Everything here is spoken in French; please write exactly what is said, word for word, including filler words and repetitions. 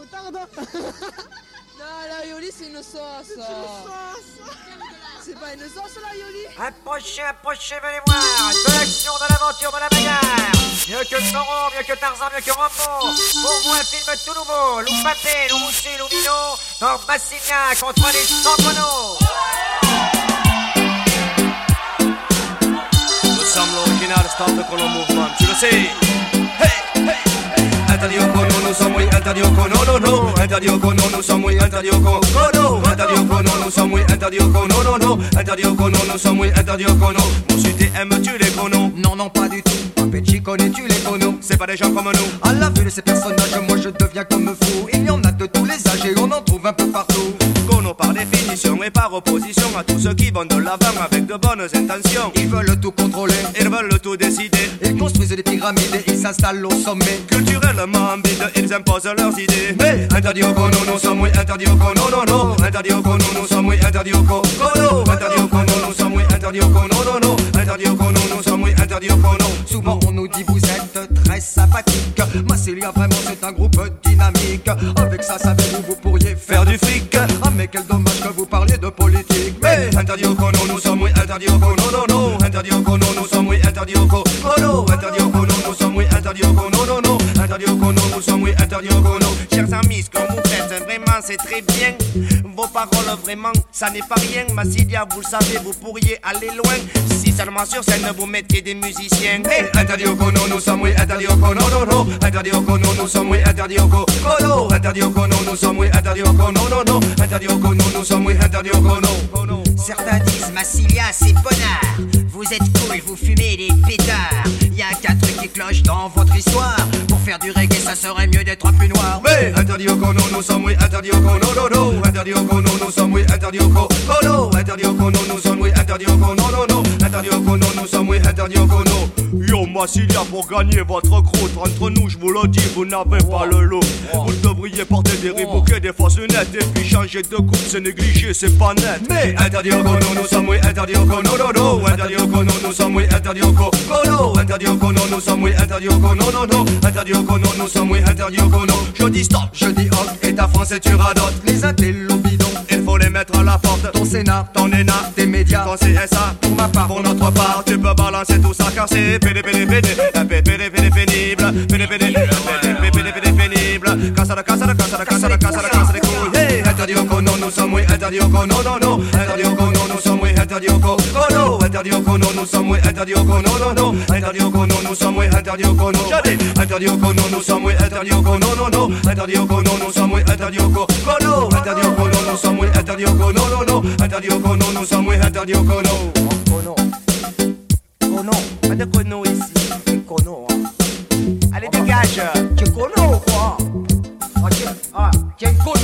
moutarde. Non, la Yoli, c'est une sauce. C'est une sauce. C'est pas une sauce, la Yoli. Approchez, approchez, venez voir. De l'action, de l'aventure, de la bagarre. Mieux que Zorro, mieux que Tarzan, mieux que Rambo. Pour vous, un film tout nouveau. Lou Paté, Lou Moussu, Lou Mino. Dans Bassigna contre les Santoineaux. Nous sommes l'original start con le mouvement, tu le sais. Hey, hey, hey. Interdit au cono, nous sommes oui, interdit au cono, non, non. Interdit au cono, nous sommes oui, interdit au cono. Interdit au cono, nous sommes oui, interdit au cono, non, non. Interdit au cono, nous sommes oui, interdit au cono. Mon cité aimes-tu les conos? Non, non, pas du tout. Papetchi, connais-tu les conos? C'est pas des gens comme nous. À la vue de ces personnages, moi je deviens comme fou. Il y en a de tous les âges et on en trouve un peu partout. Cono par définition et par opposition à tous ceux qui vont de l'avant avec de bonnes intentions. Ils veulent tout contrôler, ils veulent tout décider. Ils construisent des pyramides et ils s'installent au sommet. Culturellement ambitieux, ils imposent leurs idées. Mais interdit au cono, nous sommes oui, interdit au cono, non, non. Interdit au cono, nous sommes oui, interdit au cono. Interdit au cono, nous sommes oui, interdit au cono, non, non. Interdit au cono, nous sommes oui, interdit au cono. Souvent on nous dit vous êtes très sympathique. Massilia vraiment c'est un groupe dynamique. Avec ça savez-vous vous pourriez faire du fric. Ah mais quel dommage que vous parliez de politique. Mais interdit au cono, nous sommes oui, interdit au cono, non, non. Interdit au cono, nous sommes oui, interdit au cono. Interdit au cono, nous sommes oui, interdit au cono, non, non. Interdit au cono, nous sommes oui, interdit au cono. Chers amis, ce que vous faites vraiment c'est très bien. Vos paroles vraiment ça n'est pas rien. Massilia vous le savez vous pourriez aller loin. Si seulement sur scène vous mettiez des musiciens. Hey, interdit au cono, nous sommes oui, interdit au cono, non, non. Interdit au cono, nous sommes oui, interdit au cono. Interdit au cono, nous sommes oui, interdit au cono, non, non. Interdit au cono, nous sommes oui, interdit au cono. Certains disent Massilia c'est bonnard. Vous êtes cool, vous fumez des pétards. Y'a qu'un truc qui cloche dans votre histoire. Pour faire du reggae ça serait mieux d'être un peu noir. Mais interdit au cono, nous sommes oui, interdit au cono, non, non. Interdit au cono, nous sommes oui, interdit au cono. Interdit au cono, nous sommes oui, interdit au cono, non, non. Interdit au cono, nous sommes oui, interdit au cono. Yo Massilia pour gagner votre croûte. Entre nous je vous le dis, vous n'avez pas le lot. Vous devriez porter des riboquets, des fausses nettes. Et puis changer de coupe, c'est négligé, c'est pas net. Mais interdit au cono, nous sommes oui, interdit au cono, non, non. Interdit au cono, nous sommes oui, interdit au cono. Interdit au cono, nous sommes oui, interdit au cono, non, non. Interdit au cono, nous sommes oui, interdit au cono. Je dis stop, je dis hop, et ta France et tu radotes. Les intellos bidons, il faut les mettre à la porte. Ton Sénat, ton E N A, tes médias, ton C S A. Pour ma part, pour notre part, tu peux balancer tout ça car c'est pédé pédé pédé pédé pédé pédé pénible pédé pédé pédé pédé pédé pénible. Casse la casse la casse la casse la casse la casse les couilles. Hey, interdit au cono, nous sommes oui, interdit au cono, non, non. Interdit au cono, nous sommes oui, interdit au cono. Interdit au cono, nous sommes oui, interdit au cono, non, non. Interdit au cono, nous sommes oui, interdit au cono. J'allais, interdit au cono, nous sommes oui, interdit au cono, non, non. Interdit au cono, nous sommes oui, interdit au cono. Interdit au cono, nous sommes oui, interdit au cono, non, non. Interdit au cono, nous sommes oui, interdit au cono. Cono, cono, pas de cono ici. Cono. Allez dégage. Tu cono quoi? Ah, tiens, ah, tiens, cono.